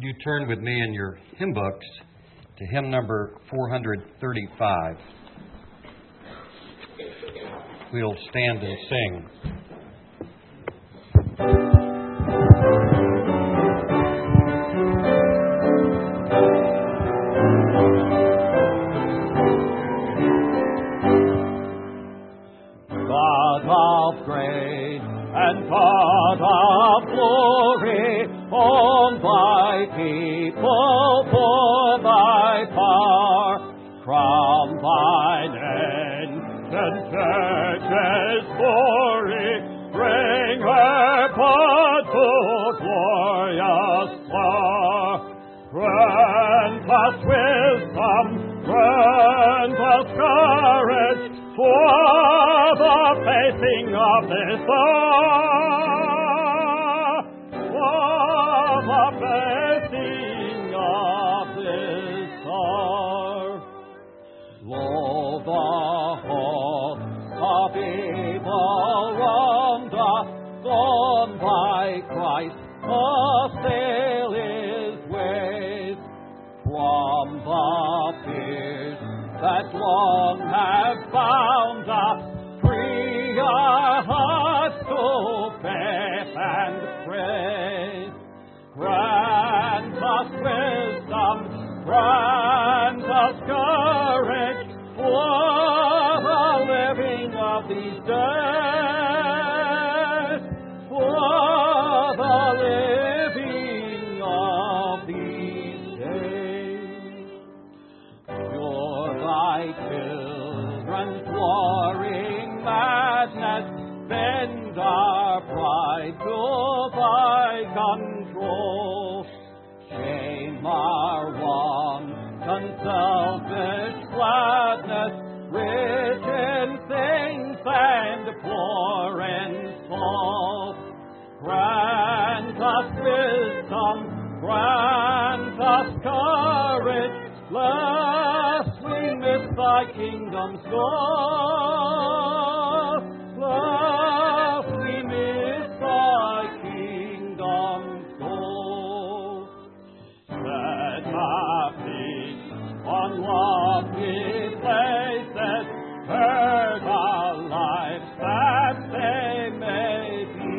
you turn with me in your hymn books to hymn number 435, we'll stand and sing. God of grace and God of glory, on thy people for thy power, crown thine ancient church's glory, bring her path to glorious star. Grant us wisdom, grant us courage, for the facing of this star, for the facing of this star. Lo, the hope of evil round us, gone by Christ, assail his ways. From the fears that long have bound us, free our hearts to faith and praise. Grant us wisdom, grant us courage, for the living of these days, for the living of these days. Pure thy children's warring madness, bend our pride to thy control. Shame our wanton selfish gladness, rich in things and poor in soul. Grant us wisdom, grant us courage, lest we miss thy kingdom's goal, lest we miss thy kingdom's goal. Set our feet on lofty places, herd our lives that they may be,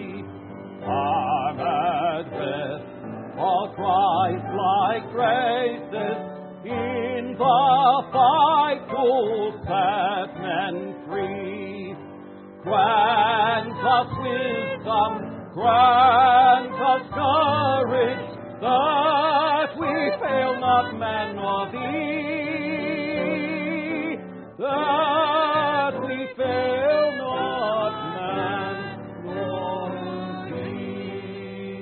armored with all Christ-like graces, in the fight to set men free. Grant us wisdom, grant us courage, that we fail not man nor thee, that we fail not man nor thee.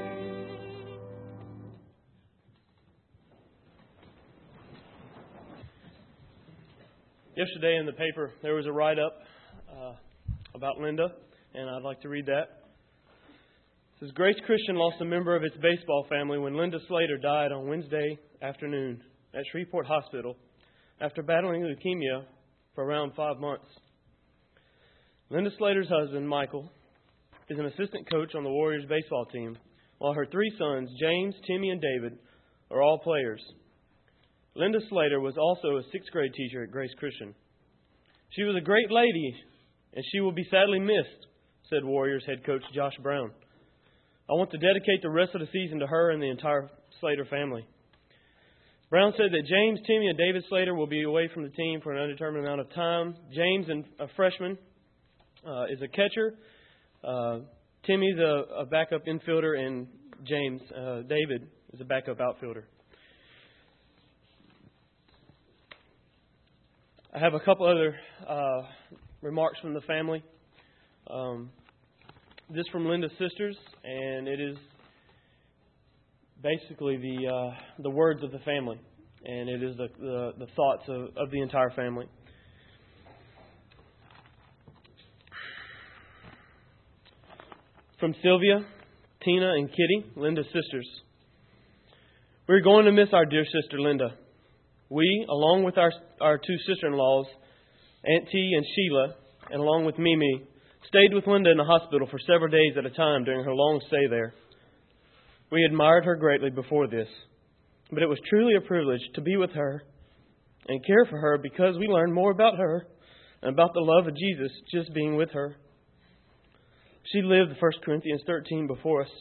Yesterday in the paper, there was a write-up about Linda, and I'd like to read that. It says, Grace Christian lost a member of its baseball family when Linda Slater died on Wednesday afternoon at Shreveport Hospital after battling leukemia for around 5 months. Linda Slater's husband, Michael, is an assistant coach on the Warriors baseball team, while her 3 sons, James, Timmy, and David, are all players. Linda Slater was also a 6th grade teacher at Grace Christian. She was a great lady, and she will be sadly missed, said Warriors head coach Josh Brown. I want to dedicate the rest of the season to her and the entire Slater family. Brown said that James, Timmy, and David Slater will be away from the team for an undetermined amount of time. James, a freshman, is a catcher. Timmy's a backup infielder, and James, David, is a backup outfielder. I have a couple other remarks from the family. This from Linda's sisters, and it is basically the words of the family, and it is the thoughts of the entire family. From Sylvia, Tina, and Kitty, Linda's sisters. We're going to miss our dear sister Linda. We, along with our 2 sister-in-laws, Aunt T and Sheila, and along with Mimi, stayed with Linda in the hospital for several days at a time during her long stay there. We admired her greatly before this, but it was truly a privilege to be with her and care for her because we learned more about her and about the love of Jesus just being with her. She lived 1 Corinthians 13 before us.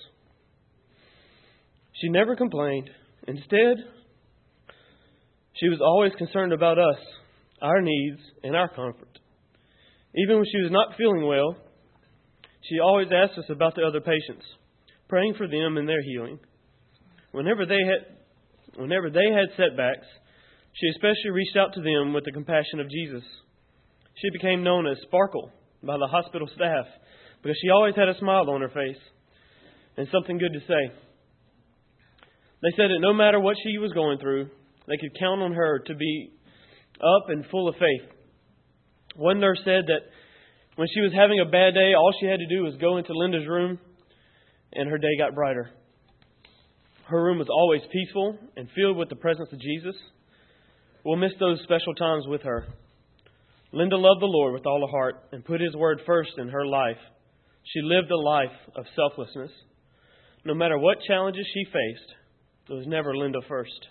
She never complained. Instead, she was always concerned about us, our needs, and our comfort. Even when she was not feeling well, she always asked us about the other patients, praying for them and their healing. Whenever they had setbacks, she especially reached out to them with the compassion of Jesus. She became known as Sparkle by the hospital staff because she always had a smile on her face and something good to say. They said that no matter what she was going through, they could count on her to be up and full of faith. One nurse said that when she was having a bad day, all she had to do was go into Linda's room and her day got brighter. Her room was always peaceful and filled with the presence of Jesus. We'll miss those special times with her. Linda loved the Lord with all her heart and put His Word first in her life. She lived a life of selflessness. No matter what challenges she faced, it was never Linda first.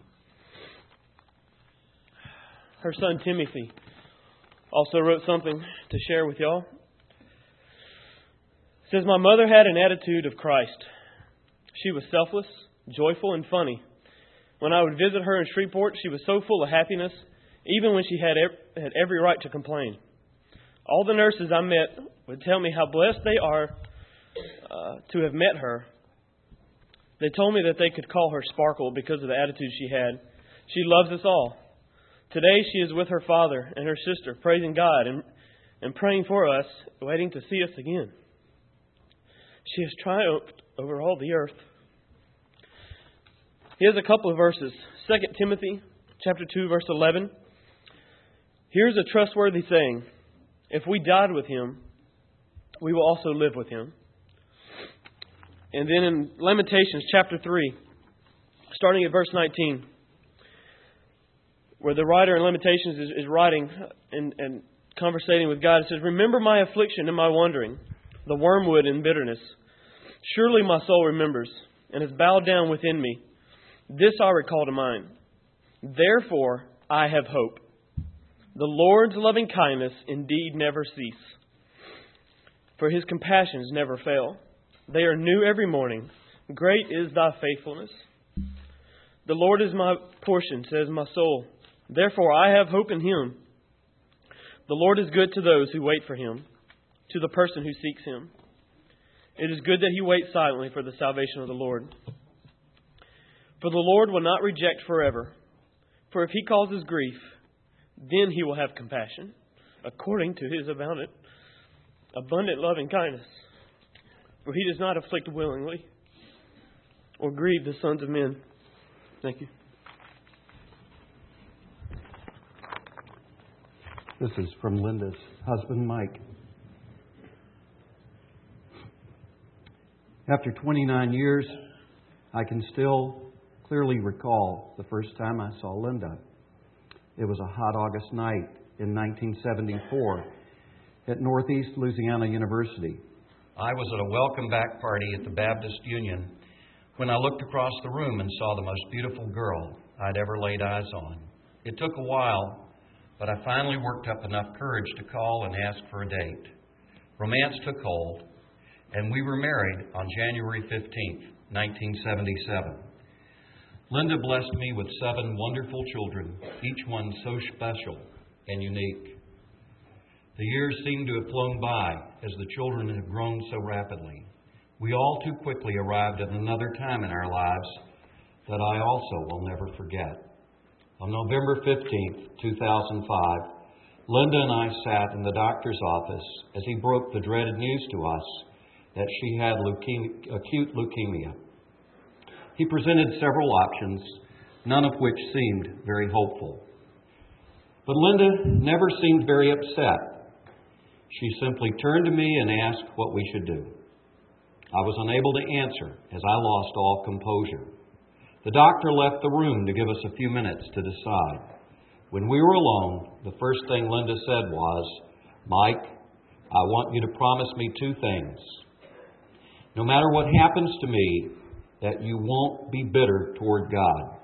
Her son Timothy also wrote something to share with y'all. It says, "My mother had an attitude of Christ. She was selfless, joyful, and funny. When I would visit her in Shreveport, she was so full of happiness, even when she had every right to complain. All the nurses I met would tell me how blessed they are to have met her. They told me that they could call her Sparkle because of the attitude she had. She loves us all. Today she is with her father and her sister, praising God and praying for us, waiting to see us again. She has triumphed over all the earth." Here's a couple of verses. 2 Timothy chapter 2, verse 11. "Here's a trustworthy saying. If we died with Him, we will also live with Him." And then in Lamentations chapter 3, starting at verse 19, where the writer in Lamentations is writing and conversating with God, it says, "Remember my affliction and my wandering, the wormwood and bitterness. Surely my soul remembers and has bowed down within me. This I recall to mind. Therefore I have hope. The Lord's loving kindness indeed never cease, for His compassions never fail. They are new every morning. Great is thy faithfulness. The Lord is my portion, says my soul. Therefore I have hope in Him. The Lord is good to those who wait for Him, to the person who seeks Him. It is good that he waits silently for the salvation of the Lord. For the Lord will not reject forever. For if He causes grief, then He will have compassion, according to His abundant loving kindness. For He does not afflict willingly or grieve the sons of men." Thank you. This is from Linda's husband, Mike. After 29 years, I can still clearly recall the first time I saw Linda. It was a hot August night in 1974 at Northeast Louisiana University. I was at a welcome back party at the Baptist Union when I looked across the room and saw the most beautiful girl I'd ever laid eyes on. It took a while, but I finally worked up enough courage to call and ask for a date. Romance took hold, and we were married on January 15th, 1977. Linda blessed me with 7 wonderful children, each one so special and unique. The years seemed to have flown by as the children had grown so rapidly. We all too quickly arrived at another time in our lives that I also will never forget. On November 15th, 2005, Linda and I sat in the doctor's office as he broke the dreaded news to us that she had acute leukemia. He presented several options, none of which seemed very hopeful. But Linda never seemed very upset. She simply turned to me and asked what we should do. I was unable to answer as I lost all composure. The doctor left the room to give us a few minutes to decide. When we were alone, the first thing Linda said was, "Mike, I want you to promise me 2 things. No matter what happens to me, that you won't be bitter toward God.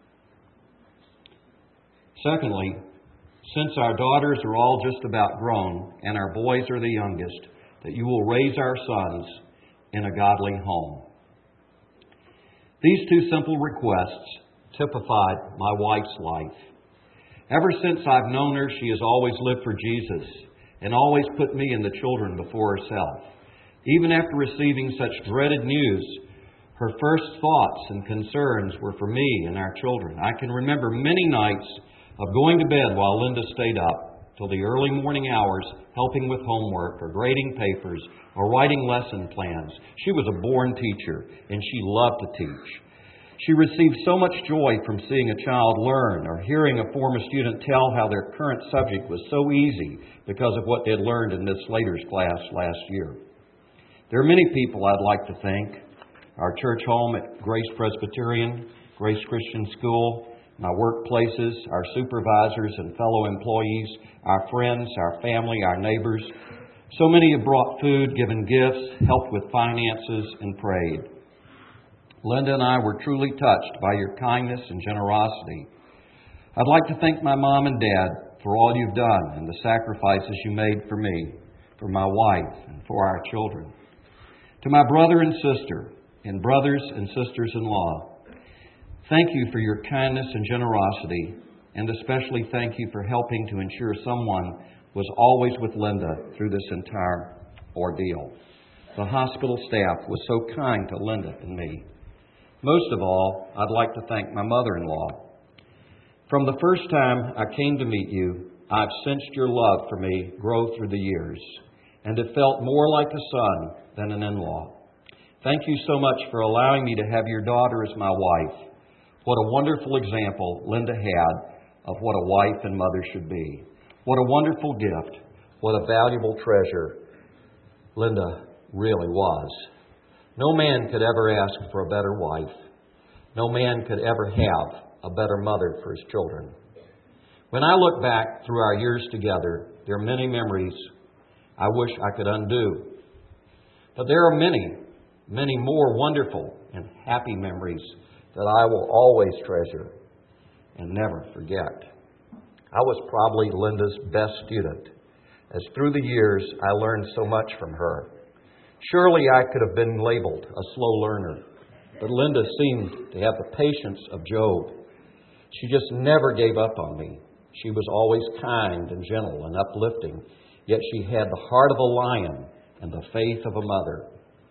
Secondly, since our daughters are all just about grown and our boys are the youngest, that you will raise our sons in a godly home. These two simple requests typified my wife's life. Ever since I've known her, she has always lived for Jesus and always put me and the children before herself. Even after receiving such dreaded news, her first thoughts and concerns were for me and our children. I can remember many nights of going to bed while Linda stayed up till the early morning hours, helping with homework or grading papers or writing lesson plans. She was a born teacher, and she loved to teach. She received so much joy from seeing a child learn or hearing a former student tell how their current subject was so easy because of what they had learned in Miss Slater's class last year. There are many people I'd like to thank. Our church home at Grace Presbyterian, Grace Christian School, my workplaces, our supervisors and fellow employees, our friends, our family, our neighbors. So many have brought food, given gifts, helped with finances, and prayed. Linda and I were truly touched by your kindness and generosity. I'd like to thank my mom and dad for all you've done and the sacrifices you made for me, for my wife, and for our children. To my brother and sister, and brothers and sisters-in-law, thank you for your kindness and generosity, and especially thank you for helping to ensure someone was always with Linda through this entire ordeal. The hospital staff was so kind to Linda and me. Most of all, I'd like to thank my mother-in-law. From the first time I came to meet you, I've sensed your love for me grow through the years, and it felt more like a son than an in-law. Thank you so much for allowing me to have your daughter as my wife. What a wonderful example Linda had of what a wife and mother should be. What a wonderful gift. What a valuable treasure Linda really was. No man could ever ask for a better wife. No man could ever have a better mother for his children. When I look back through our years together, there are many memories I wish I could undo. But there are many, many more wonderful and happy memories that I will always treasure and never forget. I was probably Linda's best student, as through the years I learned so much from her. Surely I could have been labeled a slow learner, but Linda seemed to have the patience of Job. She just never gave up on me. She was always kind and gentle and uplifting, yet she had the heart of a lion and the faith of a mother.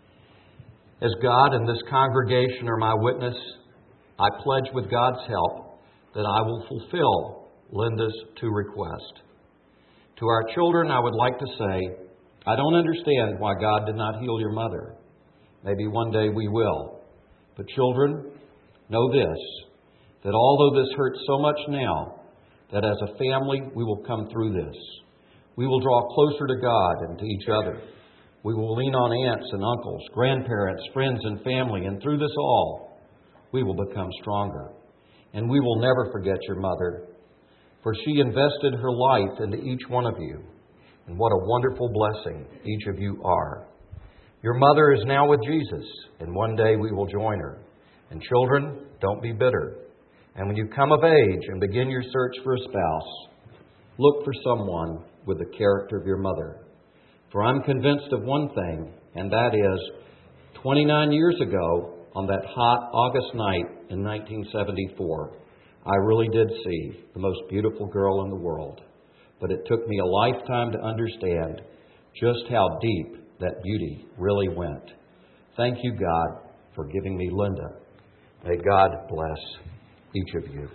As God and this congregation are my witness, I pledge with God's help that I will fulfill Linda's two requests. To our children, I would like to say, I don't understand why God did not heal your mother. Maybe one day we will. But children, know this, that although this hurts so much now, that as a family we will come through this. We will draw closer to God and to each other. We will lean on aunts and uncles, grandparents, friends and family, and through this all, we will become stronger. And we will never forget your mother, for she invested her life into each one of you. And what a wonderful blessing each of you are. Your mother is now with Jesus, and one day we will join her. And children, don't be bitter. And when you come of age and begin your search for a spouse, look for someone with the character of your mother. For I'm convinced of one thing, and that is, 29 years ago, on that hot August night in 1974, I really did see the most beautiful girl in the world. But it took me a lifetime to understand just how deep that beauty really went. Thank you, God, for giving me Linda. May God bless each of you.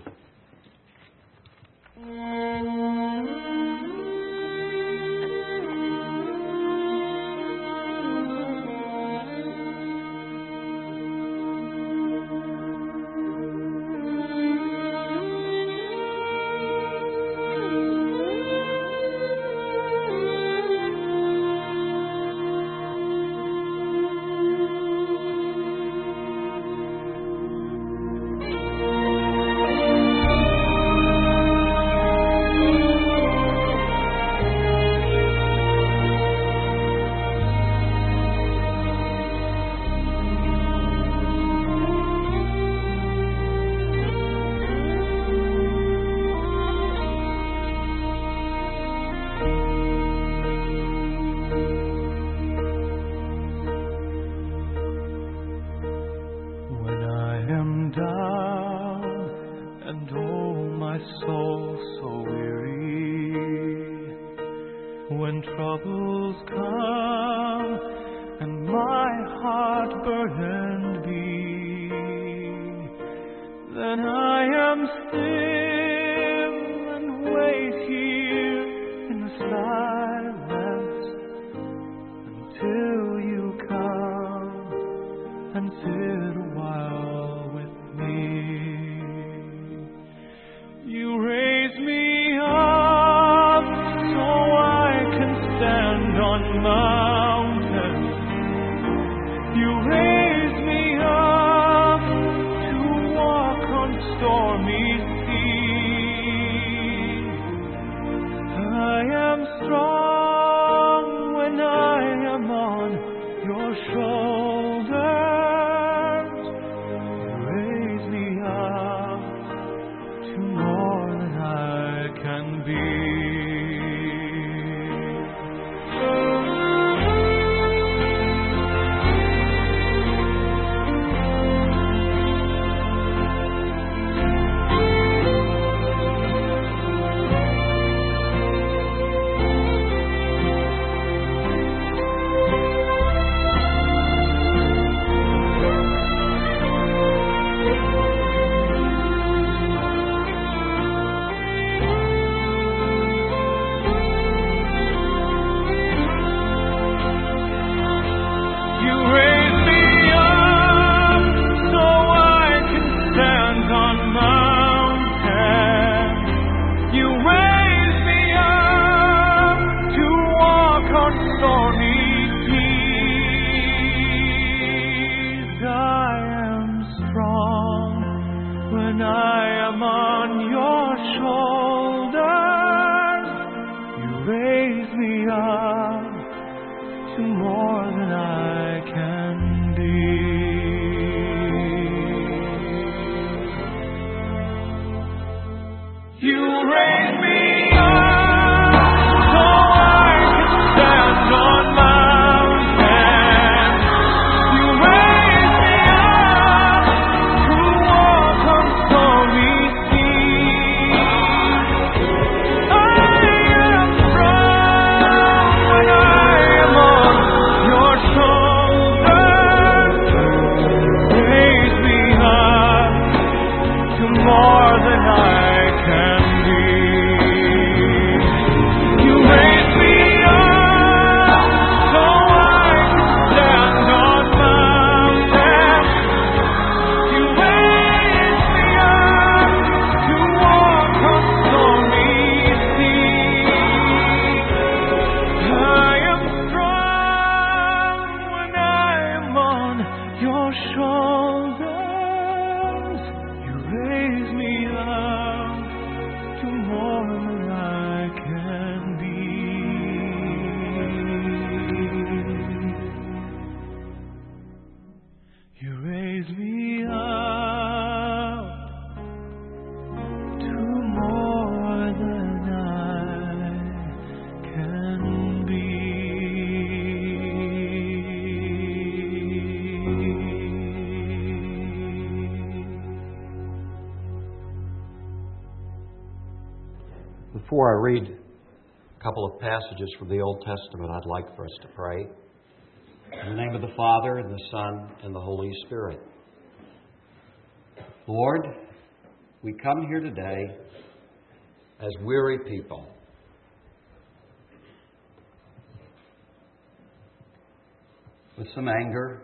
when troubles come and my heart burdened be, then I am still and wait here in the silence until you come and sit a while with me. You raise me up so I can stand on mountains. You raise me up to walk on stormy seas. I am strong when I am on your shoulders. You raise me up to more than I can be. When I am on your shoulders, you raise me up to more than I can be. You raise me up so I can stand on mountains. You raise me up to walk on stormy seas. I am strong when I am on your shoulders. Raise me up to more than I can be. You raise me up so I can stand on mountains. You raise me up to walk on stormy seas. I am strong when I am on your shoulders. You raise me up to more than I can be. You raise me up to more than I can be. Before I read a couple of passages from the Old Testament, I'd like for us to pray. In the name of the Father, and the Son, and the Holy Spirit. Lord, we come here today as weary people. With some anger,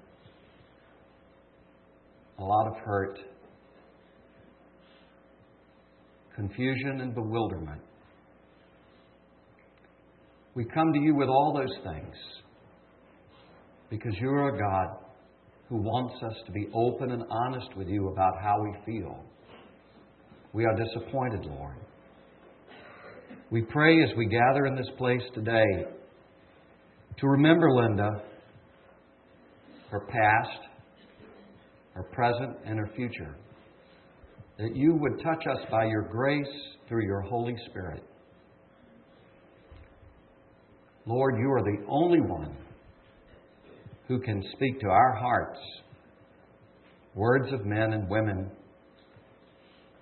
a lot of hurt, confusion and bewilderment. We come to you with all those things because you are a God who wants us to be open and honest with you about how we feel. We are disappointed, Lord. We pray as we gather in this place today to remember Linda, her past, her present, and her future. That you would touch us by your grace through your Holy Spirit. Lord, you are the only one who can speak to our hearts words of men and women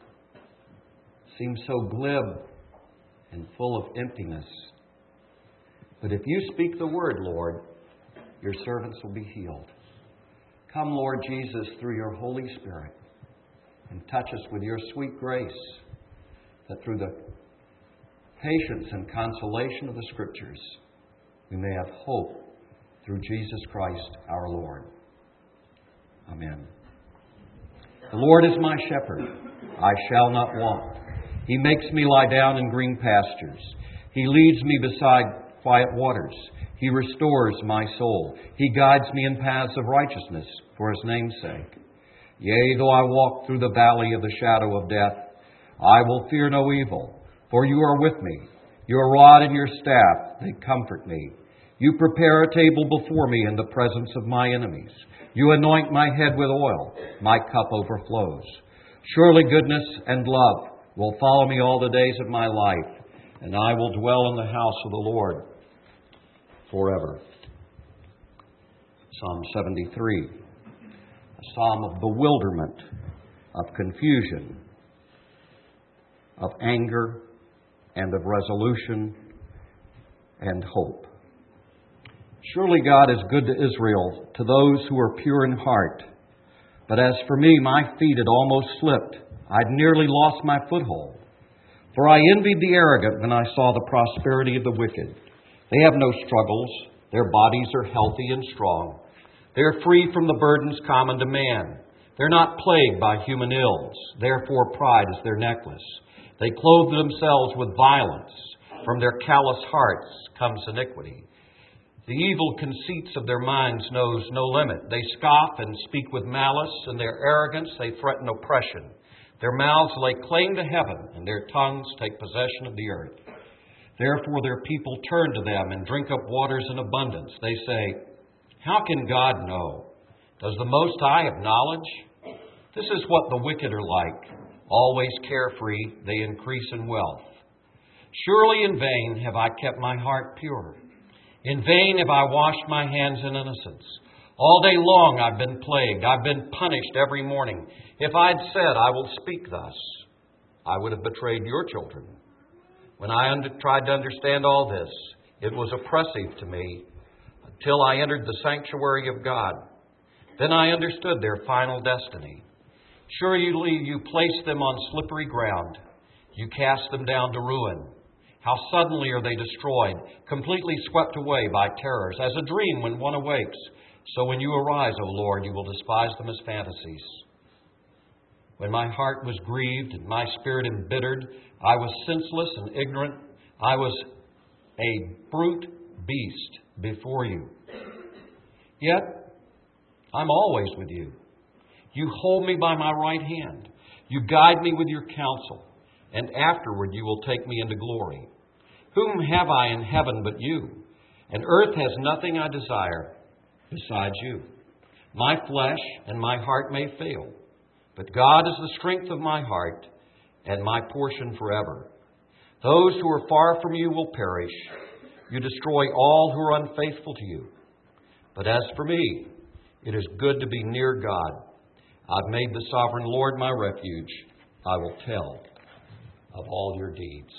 seem so glib and full of emptiness But if you speak the word, Lord, your servants will be healed. Come, Lord Jesus, through your Holy Spirit, and touch us with your sweet grace, that through the patience and consolation of the Scriptures, we may have hope through Jesus Christ our Lord. Amen. The Lord is my shepherd. I shall not want. He makes me lie down in green pastures. He leads me beside quiet waters. He restores my soul. He guides me in paths of righteousness for His name's sake. Yea, though I walk through the valley of the shadow of death, I will fear no evil, for you are with me. Your rod and your staff, they comfort me. You prepare a table before me in the presence of my enemies. You anoint my head with oil. My cup overflows. Surely goodness and love will follow me all the days of my life, and I will dwell in the house of the Lord forever. Psalm 73, a psalm of bewilderment, of confusion, of anger, and of resolution and hope. Surely God is good to Israel, to those who are pure in heart. But as for me, my feet had almost slipped. I'd nearly lost my foothold. For I envied the arrogant when I saw the prosperity of the wicked. They have no struggles. Their bodies are healthy and strong. They are free from the burdens common to man. They're not plagued by human ills. Therefore pride is their necklace. They clothe themselves with violence. From their callous hearts comes iniquity. The evil conceits of their minds knows no limit. They scoff and speak with malice. In their arrogance they threaten oppression. Their mouths lay claim to heaven, and their tongues take possession of the earth. Therefore their people turn to them and drink up waters in abundance. They say, how can God know? Does the Most High have knowledge? This is what the wicked are like. Always carefree, they increase in wealth. Surely in vain have I kept my heart pure. In vain have I washed my hands in innocence. All day long I've been plagued. I've been punished every morning. If I'd said, I will speak thus, I would have betrayed your children. When I tried to understand all this, it was oppressive to me until I entered the sanctuary of God. Then I understood their final destiny. Surely you placed them on slippery ground. You cast them down to ruin. How suddenly are they destroyed, completely swept away by terrors, as a dream when one awakes. So when you arise, O Lord, you will despise them as fantasies. When my heart was grieved and my spirit embittered, I was senseless and ignorant. I was a brute beast before you. Yet, I'm always with you. You hold me by my right hand. You guide me with your counsel, and afterward you will take me into glory. Whom have I in heaven but you? And earth has nothing I desire besides you. My flesh and my heart may fail, but God is the strength of my heart and my portion forever. Those who are far from you will perish. You destroy all who are unfaithful to you. But as for me, it is good to be near God. I've made the sovereign Lord my refuge. I will tell of all your deeds.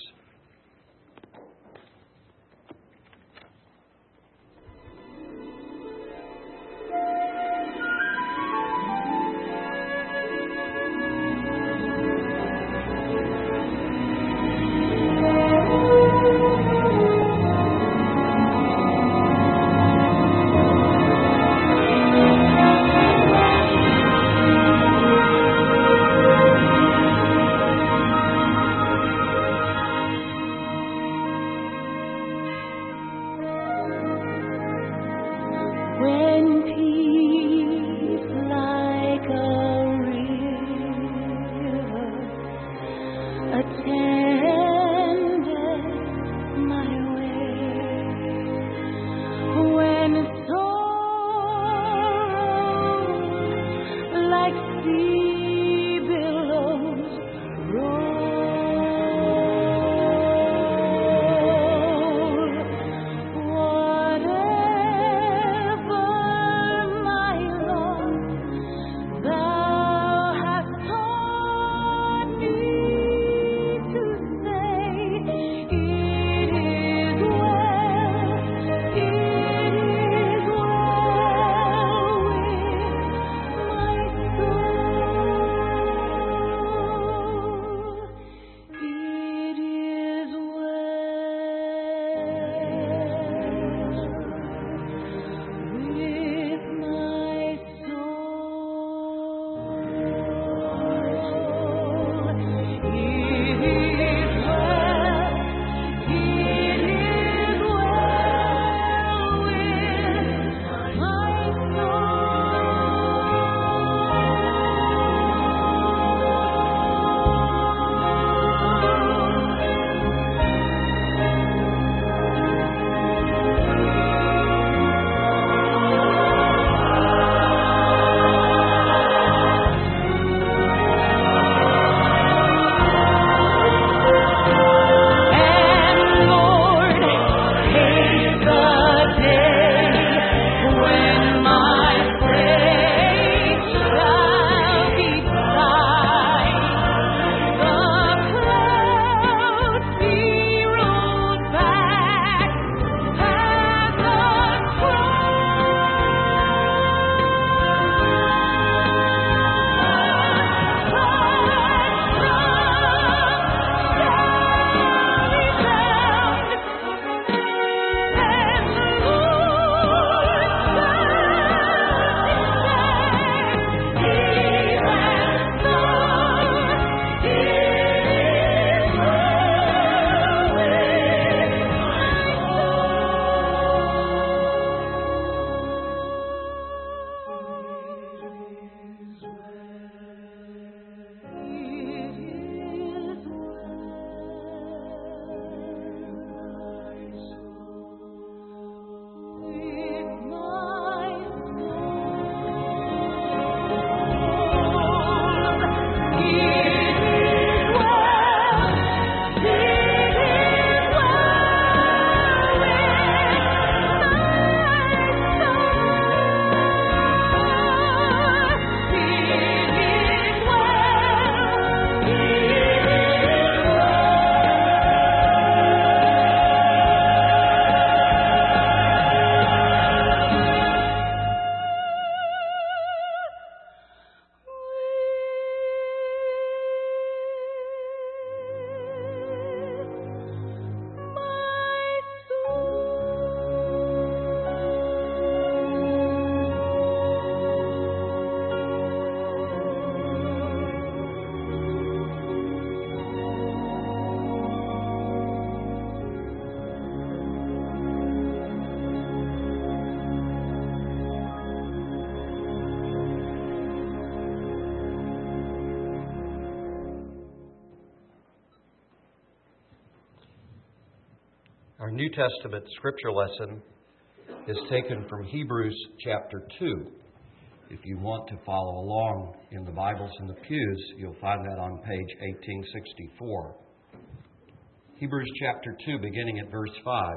Our New Testament scripture lesson is taken from Hebrews chapter 2. If you want to follow along in the Bibles in the pews, you'll find that on page 1864. Hebrews chapter 2, beginning at verse 5.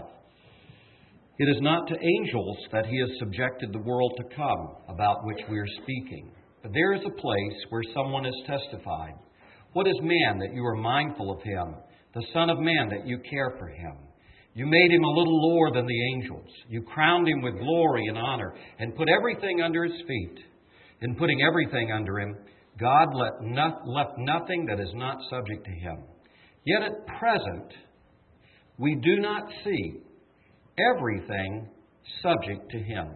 It is not to angels that he has subjected the world to come, about which we are speaking. But there is a place where someone has testified. What is man that you are mindful of him, the Son of Man that you care for him? You made him a little lower than the angels. You crowned him with glory and honor and put everything under his feet. In putting everything under him, God left nothing that is not subject to him. Yet at present, we do not see everything subject to him.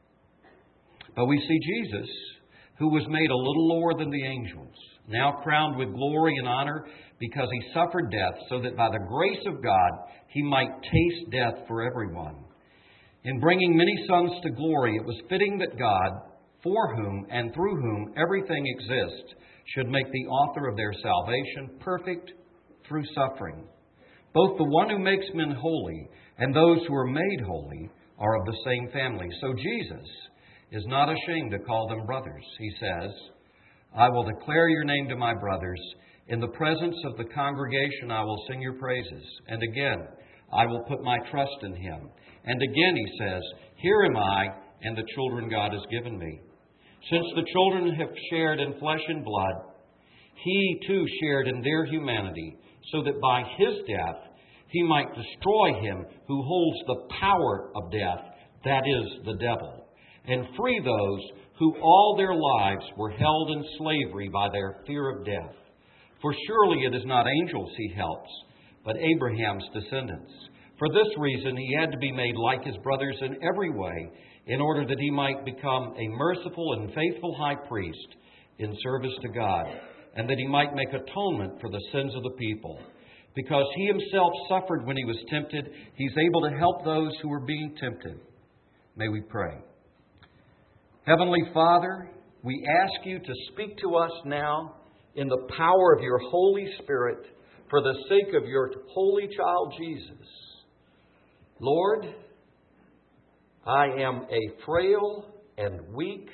But we see Jesus, who was made a little lower than the angels, now crowned with glory and honor because he suffered death, so that by the grace of God he might taste death for everyone. In bringing many sons to glory, it was fitting that God, for whom and through whom everything exists, should make the author of their salvation perfect through suffering. Both the one who makes men holy and those who are made holy are of the same family. So Jesus is not ashamed to call them brothers. He says, I will declare your name to my brothers. In the presence of the congregation I will sing your praises. And again, I will put my trust in him. And again he says, here am I and the children God has given me. Since the children have shared in flesh and blood, he too shared in their humanity, so that by his death he might destroy him who holds the power of death, that is, the devil, and free those who all their lives were held in slavery by their fear of death. For surely it is not angels he helps, but Abraham's descendants. For this reason he had to be made like his brothers in every way, in order that he might become a merciful and faithful high priest in service to God, and that he might make atonement for the sins of the people. Because he himself suffered when he was tempted, he's able to help those who are being tempted. May we pray. Heavenly Father, we ask you to speak to us now in the power of your Holy Spirit for the sake of your holy child Jesus. Lord, I am a frail and weak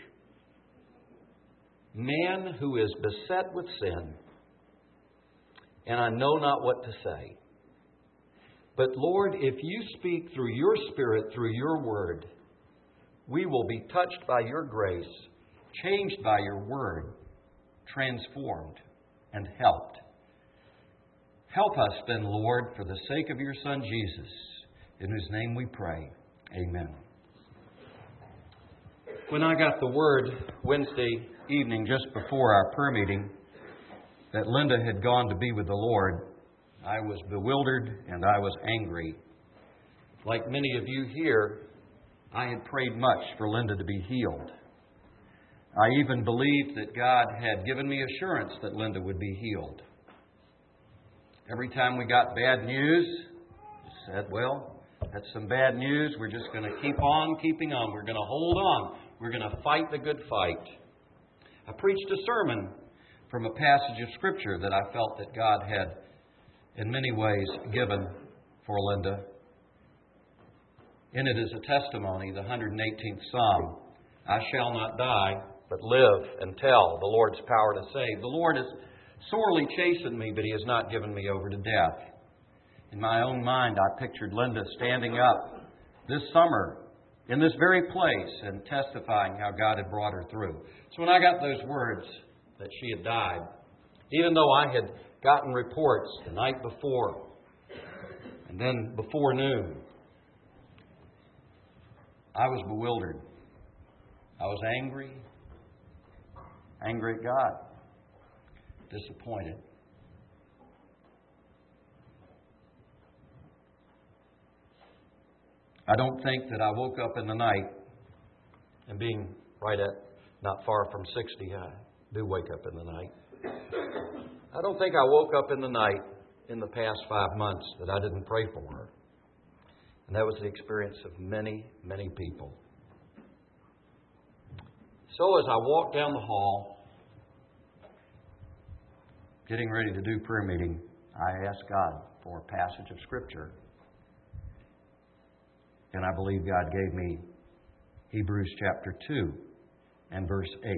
man who is beset with sin, and I know not what to say. But Lord, if you speak through your Spirit, through your word, we will be touched by your grace, changed by your word, transformed and helped. Help us then, Lord, for the sake of your Son Jesus, in whose name we pray. Amen. When I got the word Wednesday evening, just before our prayer meeting, that Linda had gone to be with the Lord, I was bewildered and I was angry. Like many of you here, I had prayed much for Linda to be healed. I even believed that God had given me assurance that Linda would be healed. Every time we got bad news, I said, well, that's some bad news. We're just going to keep on keeping on. We're going to hold on. We're going to fight the good fight. I preached a sermon from a passage of Scripture that I felt that God had in many ways given for Linda. In it is a testimony, the 118th Psalm. I shall not die, but live and tell the Lord's power to save. The Lord has sorely chastened me, but He has not given me over to death. In my own mind, I pictured Linda standing up this summer in this very place and testifying how God had brought her through. So when I got those words that she had died, Even though I had gotten reports the night before and then before noon, I was bewildered. I was angry at God, disappointed. I don't think that I woke up in the night, and being right at not far from 60, I do wake up in the night. I don't think I woke up in the night in the past 5 months that I didn't pray for her. And that was the experience of many, many people. So as I walked down the hall, getting ready to do prayer meeting, I asked God for a passage of Scripture. And I believe God gave me Hebrews chapter 2 and verse 8.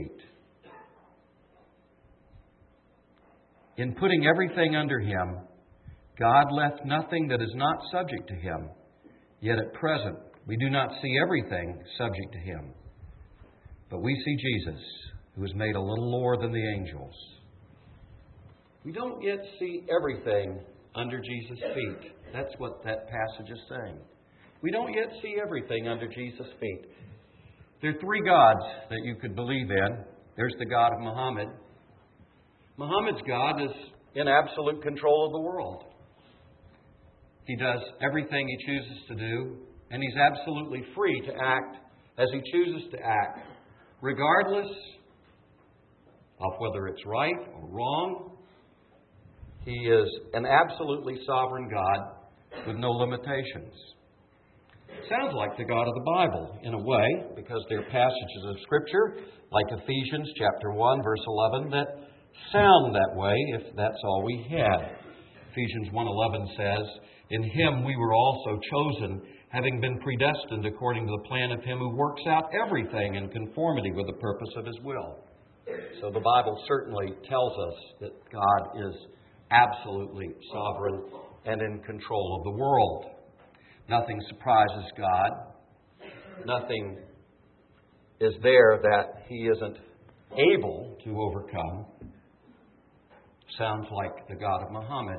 In putting everything under Him, God left nothing that is not subject to Him. Yet at present, we do not see everything subject to Him. But we see Jesus, who is made a little lower than the angels. We don't yet see everything under Jesus' feet. That's what that passage is saying. We don't yet see everything under Jesus' feet. There are three gods that you could believe in. There's the God of Muhammad. Muhammad's God is in absolute control of the world. He does everything he chooses to do, and he's absolutely free to act as he chooses to act, regardless of whether it's right or wrong. He is an absolutely sovereign God with no limitations. Sounds like the God of the Bible in a way, because there are passages of Scripture, like Ephesians chapter 1, verse 11, that sound that way if that's all we had. Ephesians 1:11 says, "In Him we were also chosen, having been predestined according to the plan of Him who works out everything in conformity with the purpose of His will." So the Bible certainly tells us that God is absolutely sovereign and in control of the world. Nothing surprises God. Nothing is there that He isn't able to overcome. Sounds like the God of Muhammad.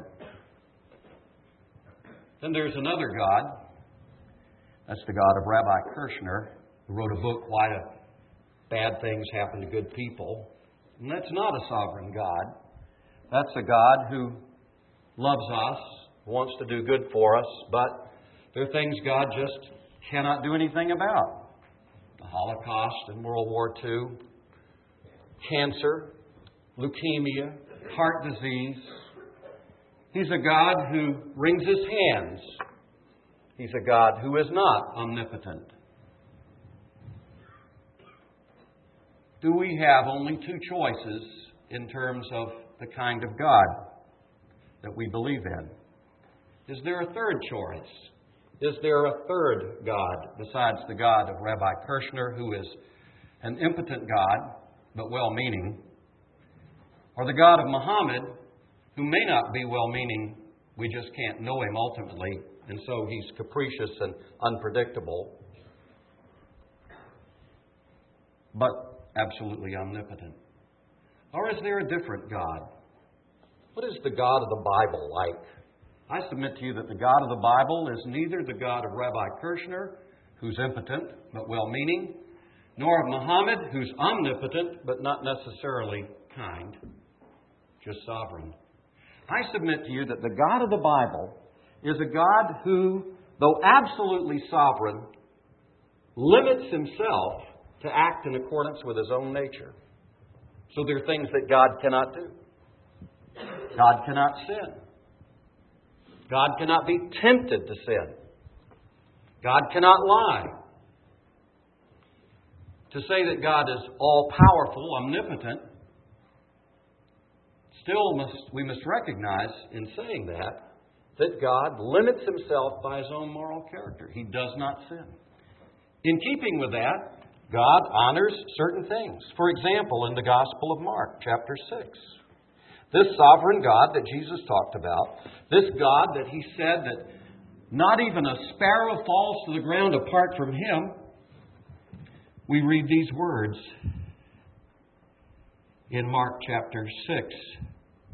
Then there's another God. That's the God of Rabbi Kirshner, who wrote a book, Why Do Bad Things Happen to Good People? And that's not a sovereign God. That's a God who loves us, wants to do good for us, but there are things God just cannot do anything about. The Holocaust and World War II, cancer, leukemia, heart disease. He's a God who wrings His hands. He's a God who is not omnipotent. Do we have only two choices in terms of the kind of God that we believe in? Is there a third choice? Is there a third God besides the God of Rabbi Kirshner, who is an impotent God, but well-meaning? Or the God of Muhammad, who may not be well-meaning, we just can't know Him ultimately, and so He's capricious and unpredictable, but absolutely omnipotent? Or is there a different God? What is the God of the Bible like? I submit to you that the God of the Bible is neither the God of Rabbi Kirshner, who's impotent but well-meaning, nor of Muhammad, who's omnipotent but not necessarily kind, just sovereign. I submit to you that the God of the Bible is a God who, though absolutely sovereign, limits Himself to act in accordance with His own nature. So there are things that God cannot do. God cannot sin. God cannot be tempted to sin. God cannot lie. To say that God is all-powerful, omnipotent, we must recognize in saying that God limits Himself by His own moral character. He does not sin. In keeping with that, God honors certain things. For example, in the Gospel of Mark, chapter 6, this sovereign God that Jesus talked about, this God that He said that not even a sparrow falls to the ground apart from Him, we read these words in Mark chapter 6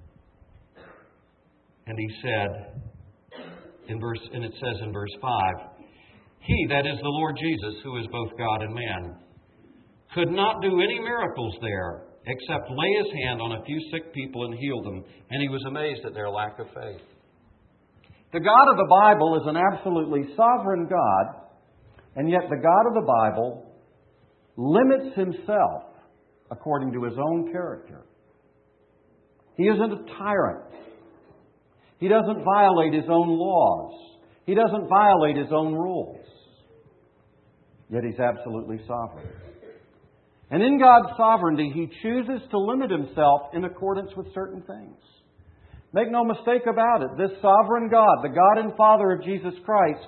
And he said, and it says in verse 5, He, that is the Lord Jesus, who is both God and man, could not do any miracles there, except lay His hand on a few sick people and heal them. And He was amazed at their lack of faith. The God of the Bible is an absolutely sovereign God, and yet the God of the Bible limits Himself according to His own character. He isn't a tyrant. He doesn't violate His own laws. He doesn't violate His own rules. Yet He's absolutely sovereign. And in God's sovereignty, He chooses to limit Himself in accordance with certain things. Make no mistake about it, this sovereign God, the God and Father of Jesus Christ,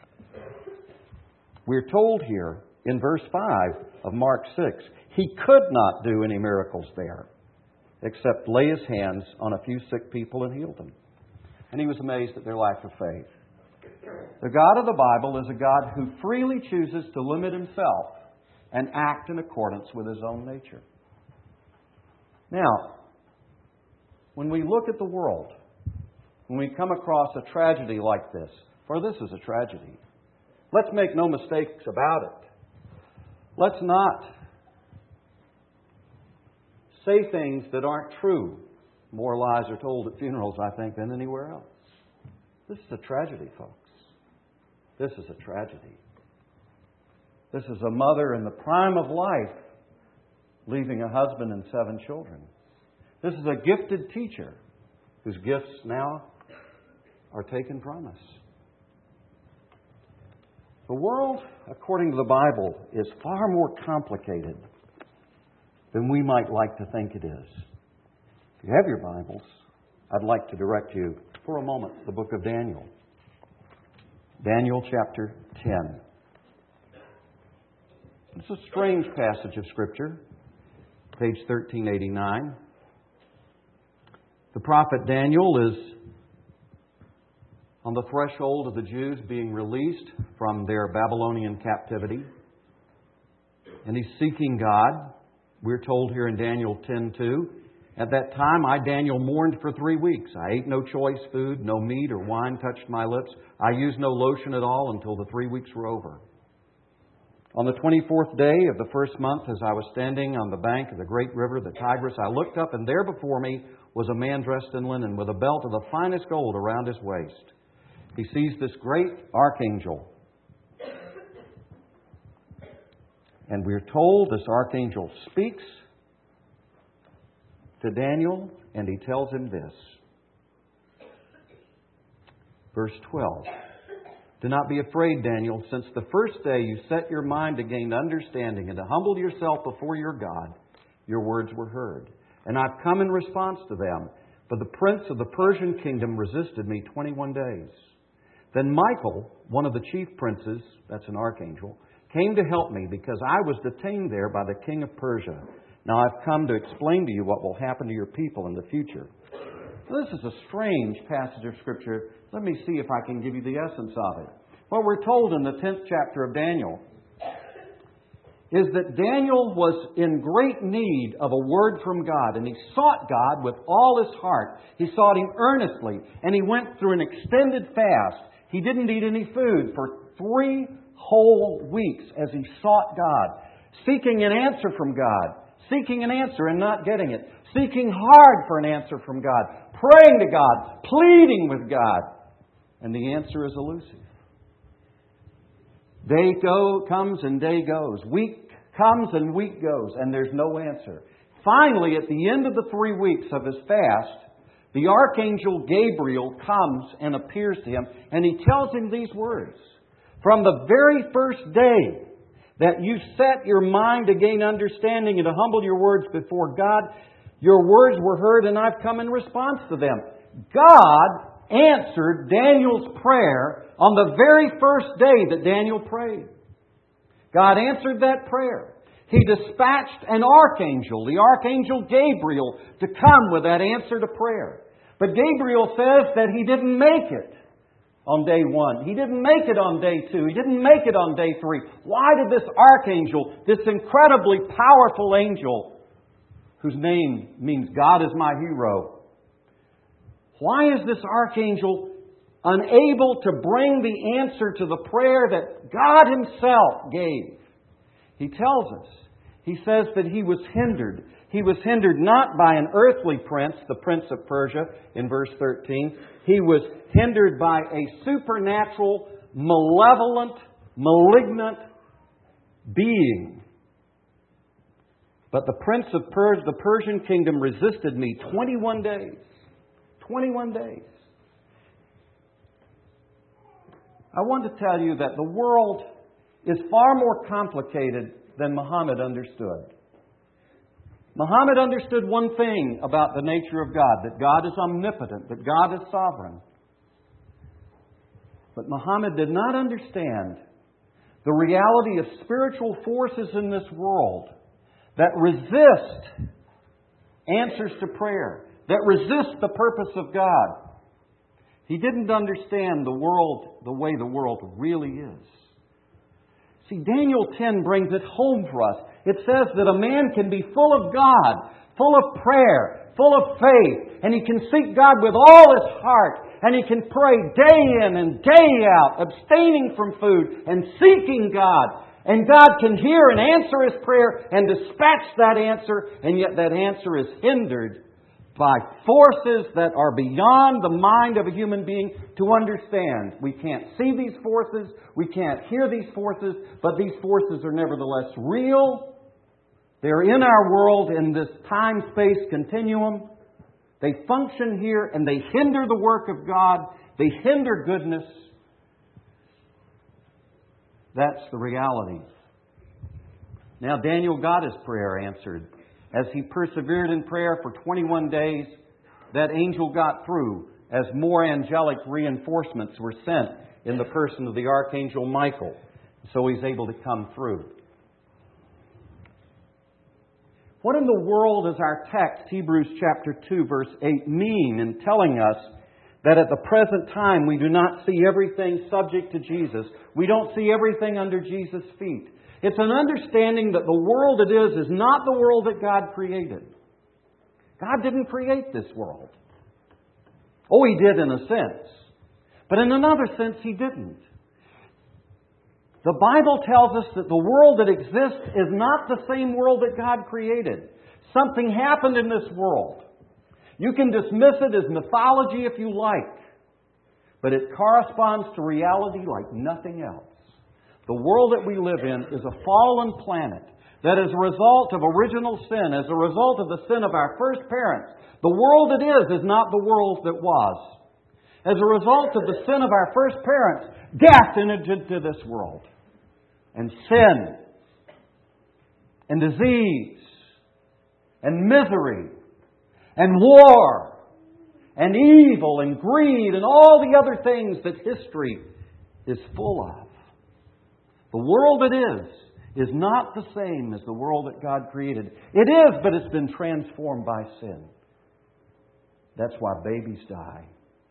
we're told here in verse 5 of Mark 6, He could not do any miracles there, except lay His hands on a few sick people and heal them. And He was amazed at their lack of faith. The God of the Bible is a God who freely chooses to limit Himself and act in accordance with His own nature. Now, when we look at the world, when we come across a tragedy like this, for this is a tragedy, let's make no mistakes about it. Let's not say things that aren't true. More lies are told at funerals, I think, than anywhere else. This is a tragedy, folks. This is a tragedy. This is a mother in the prime of life leaving a husband and 7 children. This is a gifted teacher whose gifts now are taken from us. The world, according to the Bible, is far more complicated than we might like to think it is. If you have your Bibles, I'd like to direct you for a moment to the book of Daniel. Daniel chapter 10. It's a strange passage of Scripture, page 1389. The prophet Daniel is on the threshold of the Jews being released from their Babylonian captivity. And he's seeking God. We're told here in Daniel 10:2, At that time I, Daniel, mourned for 3 weeks. I ate no choice food, no meat or wine touched my lips. I used no lotion at all until the 3 weeks were over. On the 24th day of the first month, as I was standing on the bank of the great river, the Tigris, I looked up, and there before me was a man dressed in linen with a belt of the finest gold around his waist. He sees this great archangel. And we're told this archangel speaks to Daniel, and he tells him this. Verse 12. Do not be afraid, Daniel, since the first day you set your mind to gain understanding and to humble yourself before your God, your words were heard. And I've come in response to them. But the prince of the Persian kingdom resisted me 21 days. Then Michael, one of the chief princes, that's an archangel, came to help me because I was detained there by the king of Persia. Now I've come to explain to you what will happen to your people in the future. This is a strange passage of Scripture. Let me see if I can give you the essence of it. What we're told in the 10th chapter of Daniel is that Daniel was in great need of a word from God, and he sought God with all his heart. He sought Him earnestly, and he went through an extended fast. He didn't eat any food for 3 whole weeks as he sought God, seeking an answer from God, seeking an answer and not getting it, seeking hard for an answer from God, praying to God, pleading with God. And the answer is elusive. Day comes and day goes. Week comes and week goes, and there's no answer. Finally, at the end of the 3 weeks of his fast, the archangel Gabriel comes and appears to him, and he tells him these words. From the very first day that you set your mind to gain understanding and to humble your words before God, your words were heard, and I've come in response to them. God answered Daniel's prayer on the very first day that Daniel prayed. God answered that prayer. He dispatched an archangel, the archangel Gabriel, to come with that answer to prayer. But Gabriel says that he didn't make it on day 1. He didn't make it on day 2. He didn't make it on day 3. Why did this archangel, this incredibly powerful angel, whose name means God is my hero, Why is this archangel unable to bring the answer to the prayer that God Himself gave? He tells us. He says that he was hindered. He was hindered not by an earthly prince, the prince of Persia, in verse 13. He was hindered by a supernatural, malevolent, malignant being. But the prince of the Persian kingdom resisted me 21 days. 21 days. I want to tell you that the world is far more complicated than Muhammad understood. Muhammad understood one thing about the nature of God, that God is omnipotent, that God is sovereign. But Muhammad did not understand the reality of spiritual forces in this world that resist answers to prayer, that resist the purpose of God. He didn't understand the world the way the world really is. See, Daniel 10 brings it home for us. It says that a man can be full of God, full of prayer, full of faith, and he can seek God with all his heart, and he can pray day in and day out, abstaining from food and seeking God. And God can hear and answer his prayer and dispatch that answer, and yet that answer is hindered by forces that are beyond the mind of a human being to understand. We can't see these forces, we can't hear these forces, but these forces are nevertheless real. They're in our world in this time-space continuum. They function here and they hinder the work of God. They hinder goodness. That's the reality. Now, Daniel got his prayer answered. As he persevered in prayer for 21 days, that angel got through as more angelic reinforcements were sent in the person of the Archangel Michael. So he's able to come through. What in the world does our text, Hebrews chapter 2, verse 8, mean in telling us that at the present time we do not see everything subject to Jesus? We don't see everything under Jesus' feet. It's an understanding that the world it is not the world that God created. God didn't create this world. Oh, He did in a sense. But in another sense, He didn't. The Bible tells us that the world that exists is not the same world that God created. Something happened in this world. You can dismiss it as mythology if you like, but it corresponds to reality like nothing else. The world that we live in is a fallen planet that as a result of original sin, as a result of the sin of our first parents, the world it is not the world that was. As a result of the sin of our first parents, death entered into this world. And sin, and disease, and misery, and war, and evil, and greed, and all the other things that history is full of. The world it is not the same as the world that God created. It is, but it's been transformed by sin. That's why babies die.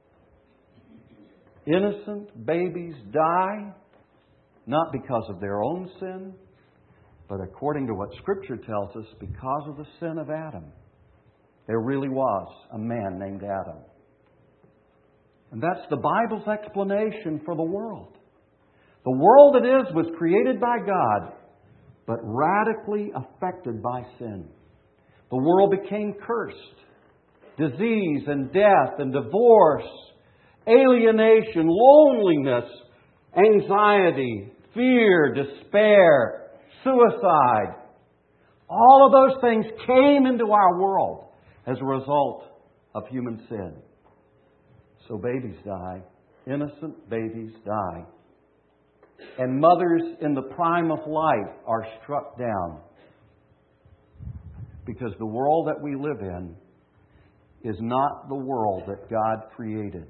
Innocent babies die, not because of their own sin, but according to what Scripture tells us, because of the sin of Adam. There really was a man named Adam. And that's the Bible's explanation for the world. The world it is was created by God, but radically affected by sin. The world became cursed. Disease and death and divorce, alienation, loneliness, anxiety, fear, despair, suicide. All of those things came into our world as a result of human sin. So babies die. Innocent babies die. And mothers in the prime of life are struck down. Because the world that we live in is not the world that God created.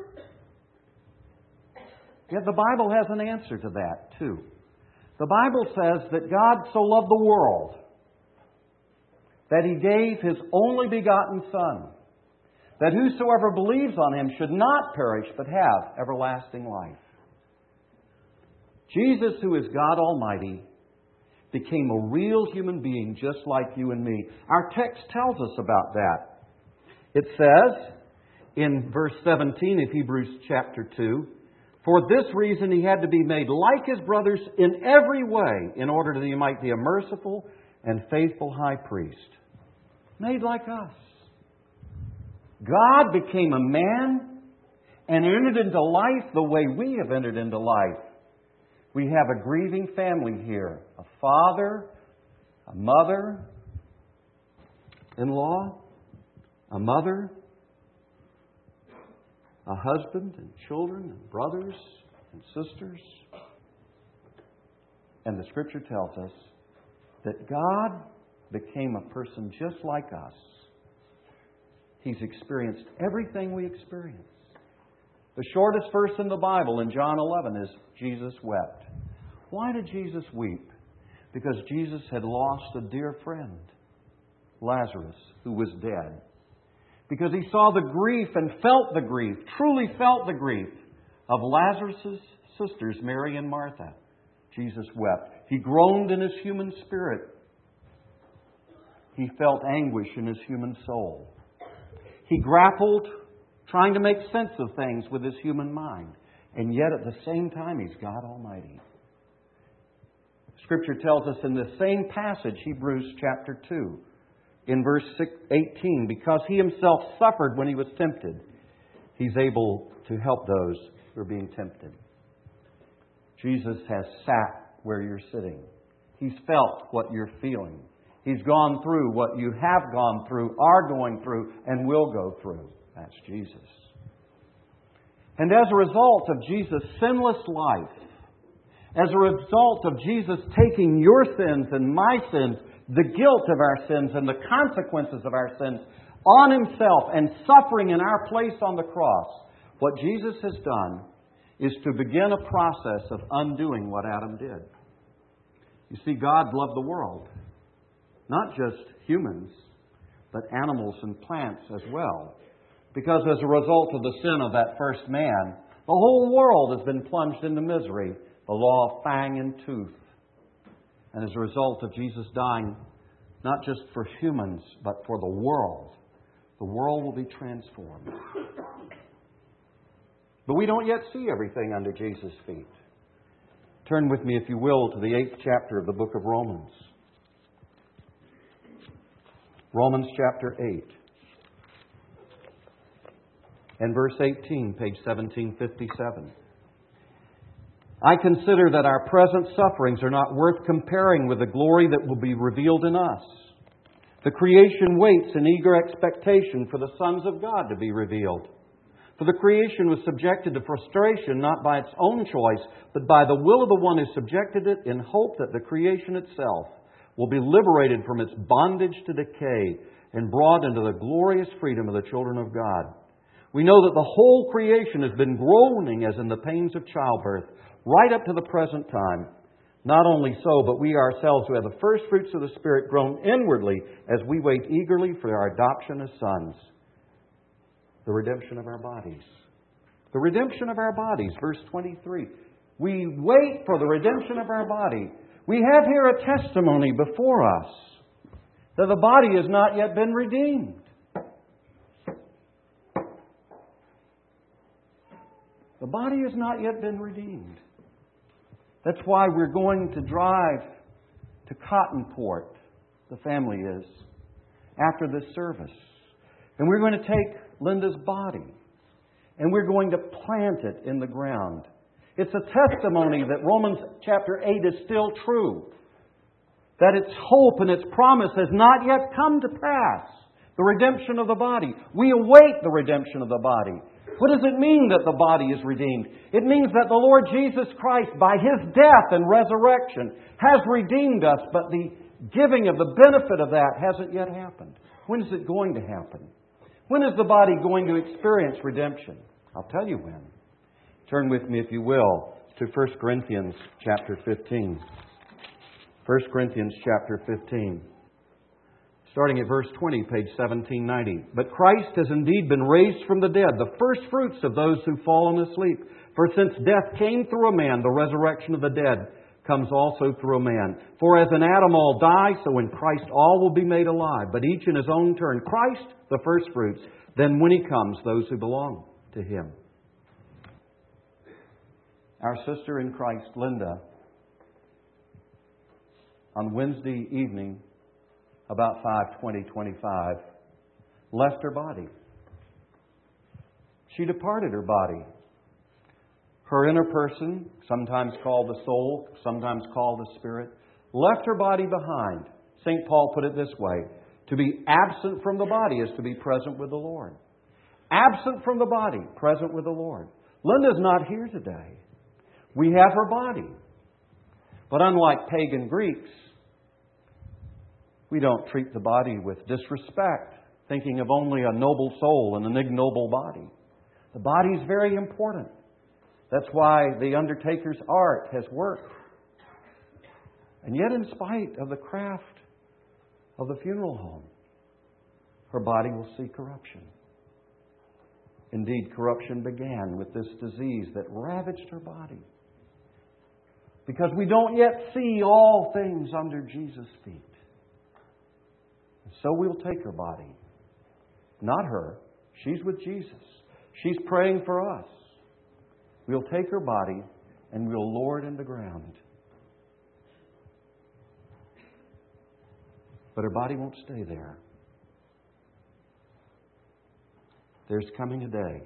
Yet the Bible has an answer to that, too. The Bible says that God so loved the world that He gave His only begotten Son, that whosoever believes on Him should not perish but have everlasting life. Jesus, who is God Almighty, became a real human being just like you and me. Our text tells us about that. It says in verse 17 of Hebrews chapter 2, for this reason He had to be made like His brothers in every way, in order that He might be a merciful and faithful high priest. Made like us. God became a man and entered into life the way we have entered into life. We have a grieving family here. A father, a mother-in-law, a mother, a husband and children and brothers and sisters. And the Scripture tells us that God became a person just like us. He's experienced everything we experience. The shortest verse in the Bible in John 11 is Jesus wept. Why did Jesus weep? Because Jesus had lost a dear friend, Lazarus, who was dead. Because He saw the grief and felt the grief, truly felt the grief of Lazarus' sisters, Mary and Martha. Jesus wept. He groaned in His human spirit. He felt anguish in His human soul. He grappled, trying to make sense of things with His human mind. And yet at the same time, He's God Almighty. Scripture tells us in the same passage, Hebrews chapter 2, in verse 18, because He Himself suffered when He was tempted, He's able to help those who are being tempted. Jesus has sat where you're sitting. He's felt what you're feeling. He's gone through what you have gone through, are going through, and will go through. That's Jesus. And as a result of Jesus' sinless life, as a result of Jesus taking your sins and my sins, the guilt of our sins and the consequences of our sins on Himself and suffering in our place on the cross, what Jesus has done is to begin a process of undoing what Adam did. You see, God loved the world. Not just humans, but animals and plants as well. Because as a result of the sin of that first man, the whole world has been plunged into misery, the law of fang and tooth. And as a result of Jesus dying, not just for humans, but for the world will be transformed. But we don't yet see everything under Jesus' feet. Turn with me, if you will, to the 8th chapter of the book of Romans. Romans chapter 8. And verse 18, page 1757. I consider that our present sufferings are not worth comparing with the glory that will be revealed in us. The creation waits in eager expectation for the sons of God to be revealed. For the creation was subjected to frustration not by its own choice, but by the will of the one who subjected it, in hope that the creation itself will be liberated from its bondage to decay and brought into the glorious freedom of the children of God. We know that the whole creation has been groaning as in the pains of childbirth, right up to the present time. Not only so, but we ourselves who have the first fruits of the Spirit groan inwardly as we wait eagerly for our adoption as sons. The redemption of our bodies. The redemption of our bodies, verse 23. We wait for the redemption of our body. We have here a testimony before us that the body has not yet been redeemed. The body has not yet been redeemed. That's why we're going to drive to Cottonport, the family is, after this service. And we're going to take Linda's body and we're going to plant it in the ground. It's a testimony that Romans chapter 8 is still true. That its hope and its promise has not yet come to pass. The redemption of the body. We await the redemption of the body. What does it mean that the body is redeemed? It means that the Lord Jesus Christ, by His death and resurrection, has redeemed us, but the giving of the benefit of that hasn't yet happened. When is it going to happen? When is the body going to experience redemption? I'll tell you when. Turn with me, if you will, to 1 Corinthians chapter 15. 1 Corinthians chapter 15. Starting at verse 20, page 1790. But Christ has indeed been raised from the dead, the first fruits of those who fallen asleep. For since death came through a man, the resurrection of the dead comes also through a man. For as in Adam all die, so in Christ all will be made alive, but each in his own turn. Christ, the firstfruits, then when He comes, those who belong to Him. Our sister in Christ, Linda, on Wednesday evening, about 5:25, left her body. She departed her body. Her inner person, sometimes called the soul, sometimes called the spirit, left her body behind. St. Paul put it this way: to be absent from the body is to be present with the Lord. Absent from the body, present with the Lord. Linda's not here today. We have her body. But unlike pagan Greeks, we don't treat the body with disrespect, thinking of only a noble soul and an ignoble body. The body is very important. That's why the undertaker's art has worked. And yet, in spite of the craft of the funeral home, her body will see corruption. Indeed, corruption began with this disease that ravaged her body. Because we don't yet see all things under Jesus' feet. So we'll take her body. Not her. She's with Jesus. She's praying for us. We'll take her body and we'll lower it in the ground. But her body won't stay there. There's coming a day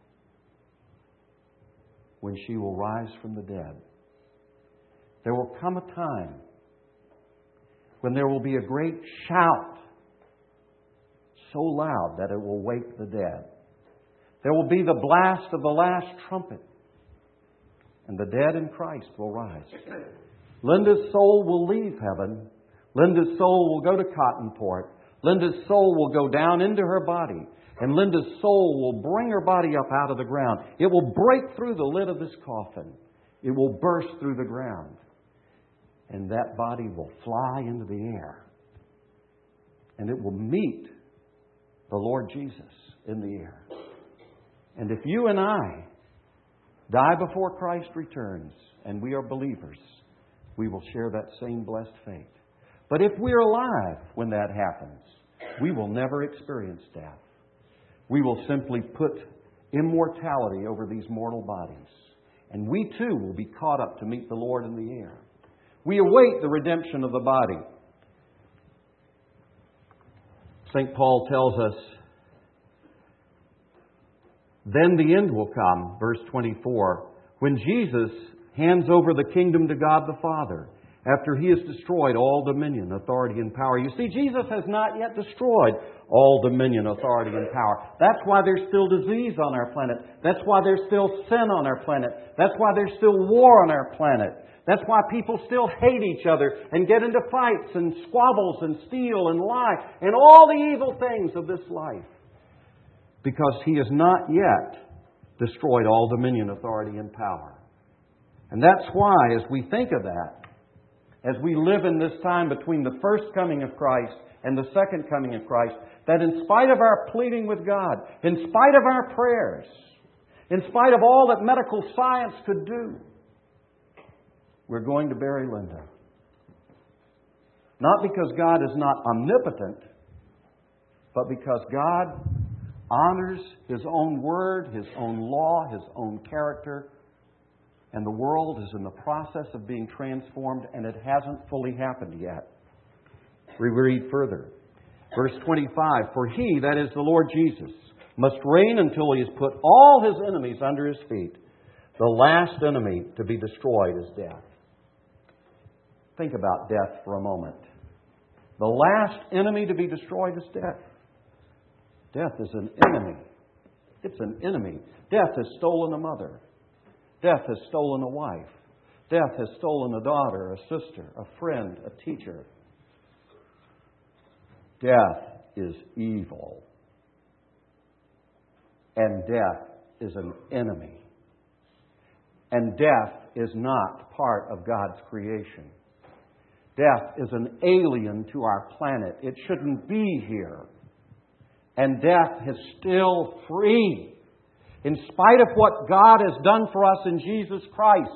when she will rise from the dead. There will come a time when there will be a great shout so loud that it will wake the dead. There will be the blast of the last trumpet, and the dead in Christ will rise. Linda's soul will leave heaven. Linda's soul will go to Cottonport. Linda's soul will go down into her body. And Linda's soul will bring her body up out of the ground. It will break through the lid of this coffin. It will burst through the ground. And that body will fly into the air. And it will meet the Lord Jesus in the air. And if you and I die before Christ returns, and we are believers, we will share that same blessed fate. But if we're alive when that happens, we will never experience death. We will simply put immortality over these mortal bodies. And we too will be caught up to meet the Lord in the air. We await the redemption of the body. St. Paul tells us, then the end will come, verse 24, when Jesus hands over the kingdom to God the Father, after He has destroyed all dominion, authority, and power. You see, Jesus has not yet destroyed all dominion, authority, and power. That's why there's still disease on our planet. That's why there's still sin on our planet. That's why there's still war on our planet. That's why people still hate each other and get into fights and squabbles and steal and lie and all the evil things of this life. Because He has not yet destroyed all dominion, authority, and power. And that's why, as we think of that, as we live in this time between the first coming of Christ and the second coming of Christ, that in spite of our pleading with God, in spite of our prayers, in spite of all that medical science could do, we're going to bury Linda. Not because God is not omnipotent, but because God honors His own word, His own law, His own character. And the world is in the process of being transformed, and it hasn't fully happened yet. We read further. Verse 25, for He, that is the Lord Jesus, must reign until He has put all His enemies under His feet. The last enemy to be destroyed is death. Think about death for a moment. The last enemy to be destroyed is death. Death is an enemy. It's an enemy. Death has stolen a mother. Death has stolen a wife. Death has stolen a daughter, a sister, a friend, a teacher. Death is evil. And death is an enemy. And death is not part of God's creation. Death is an alien to our planet. It shouldn't be here. And death is still free. In spite of what God has done for us in Jesus Christ,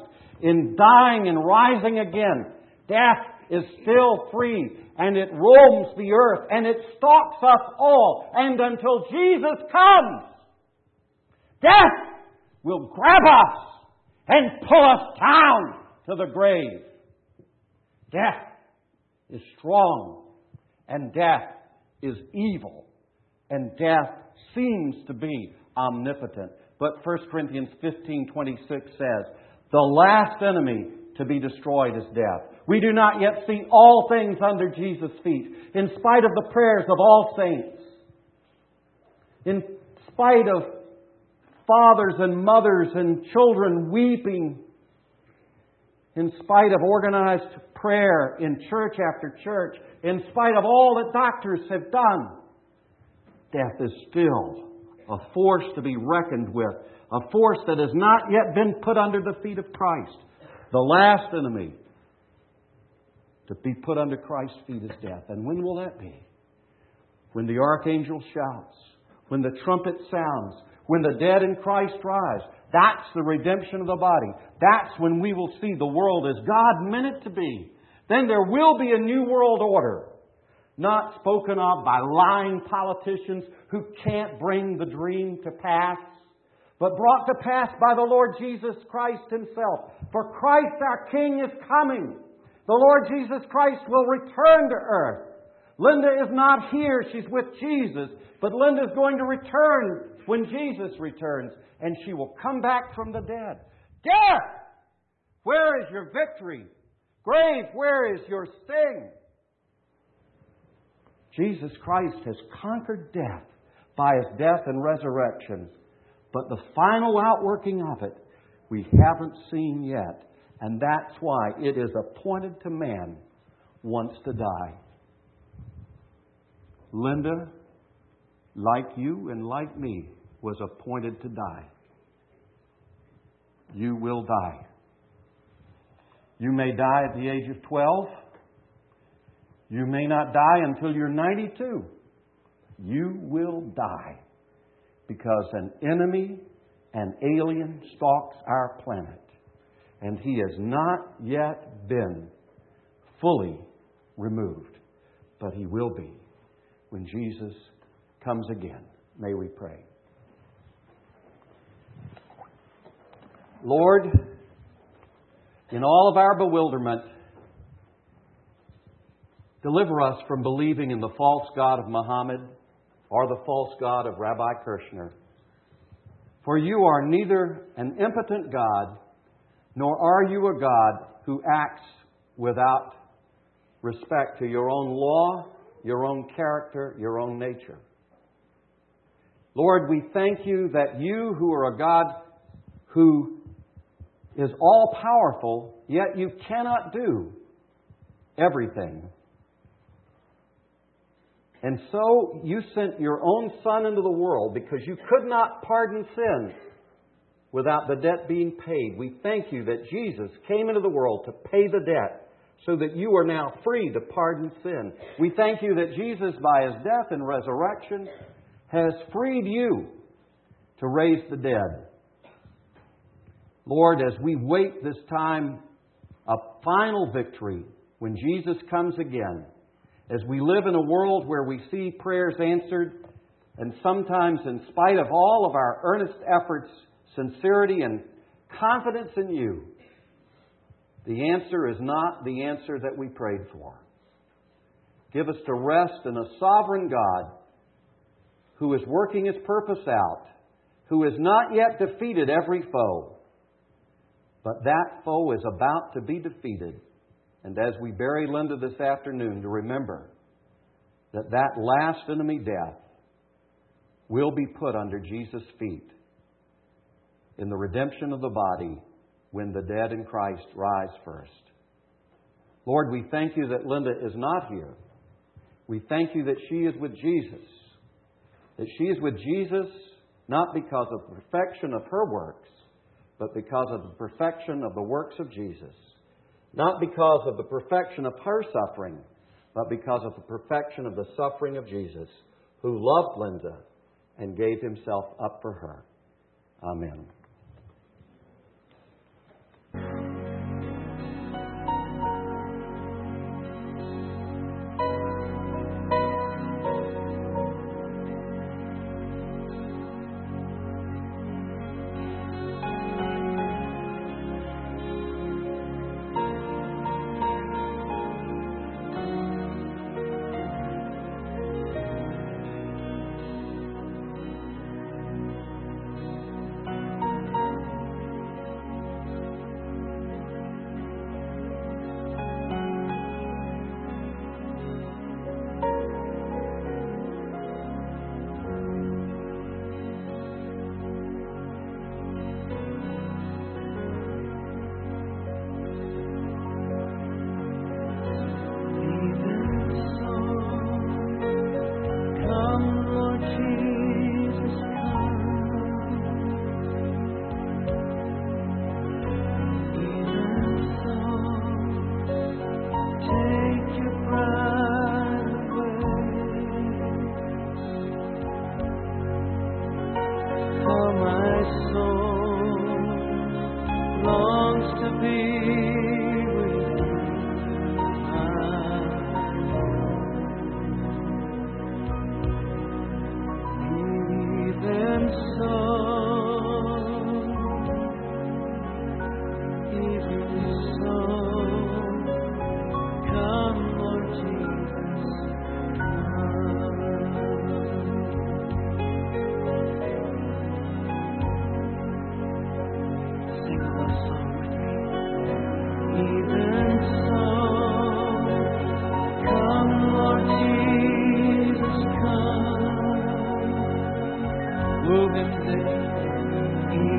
in dying and rising again. Death is still free, and it roams the earth, and it stalks us all. And until Jesus comes, death will grab us and pull us down to the grave. Death is strong, and death is evil, and death seems to be omnipotent. But 1 Corinthians 15:26 says, the last enemy to be destroyed is death. We do not yet see all things under Jesus' feet, in spite of the prayers of all saints, in spite of fathers and mothers and children weeping, in spite of organized prayer in church after church, in spite of all that doctors have done. Death is still a force to be reckoned with, a force that has not yet been put under the feet of Christ. The last enemy to be put under Christ's feet is death. And when will that be? When the archangel shouts, when the trumpet sounds, when the dead in Christ rise. That's the redemption of the body. That's when we will see the world as God meant it to be. Then there will be a new world order, not spoken of by lying politicians who can't bring the dream to pass, but brought to pass by the Lord Jesus Christ Himself. For Christ our King is coming. The Lord Jesus Christ will return to earth. Linda is not here. She's with Jesus. But Linda is going to return when Jesus returns. And she will come back from the dead. Death! Where is your victory? Grave, where is your sting? Jesus Christ has conquered death by His death and resurrection. But the final outworking of it, we haven't seen yet. And that's why it is appointed to man once to die. Linda, like you and like me, was appointed to die. You will die. You may die at the age of 12. You may not die until you're 92. You will die because an enemy, an alien, stalks our planet. And he has not yet been fully removed. But he will be when Jesus comes again. May we pray. Lord, in all of our bewilderment, deliver us from believing in the false God of Muhammad or the false God of Rabbi Kirshner. For you are neither an impotent God, nor are you a God who acts without respect to your own law, your own character, your own nature. Lord, we thank you that you, who are a God who is all-powerful, yet you cannot do everything. And so you sent your own Son into the world because you could not pardon sin without the debt being paid. We thank you that Jesus came into the world to pay the debt so that you are now free to pardon sin. We thank you that Jesus, by His death and resurrection, has freed you to raise the dead. Lord, as we wait this time, a final victory when Jesus comes again, as we live in a world where we see prayers answered, and sometimes in spite of all of our earnest efforts, sincerity and confidence in you, the answer is not the answer that we prayed for. Give us to rest in a sovereign God who is working His purpose out, who has not yet defeated every foe. But that foe is about to be defeated. And as we bury Linda this afternoon, to remember that that last enemy, death, will be put under Jesus' feet in the redemption of the body when the dead in Christ rise first. Lord, we thank you that Linda is not here. We thank you that she is with Jesus. That she is with Jesus not because of the perfection of her works, but because of the perfection of the works of Jesus. Not because of the perfection of her suffering, but because of the perfection of the suffering of Jesus, who loved Linda and gave Himself up for her. Amen.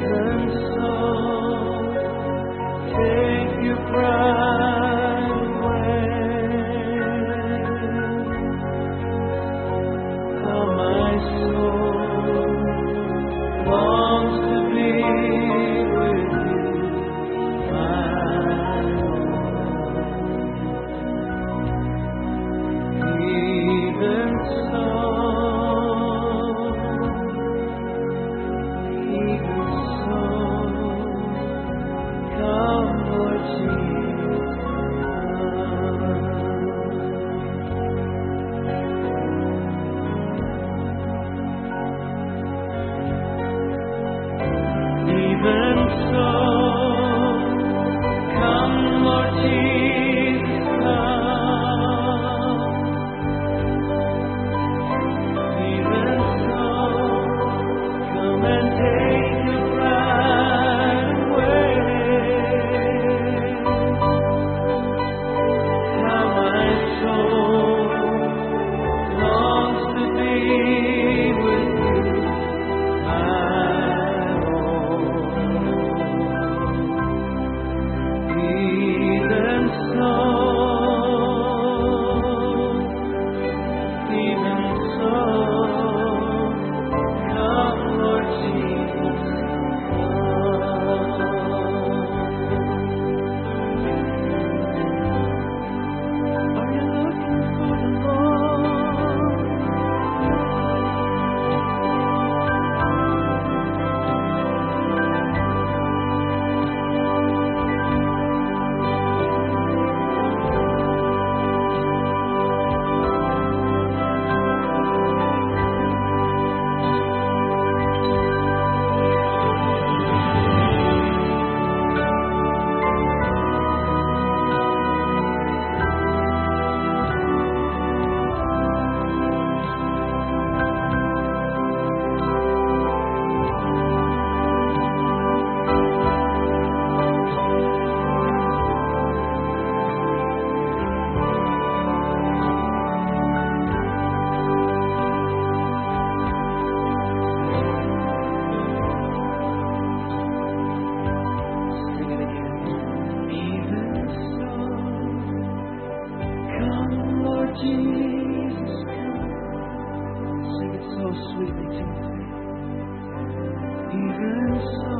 Even so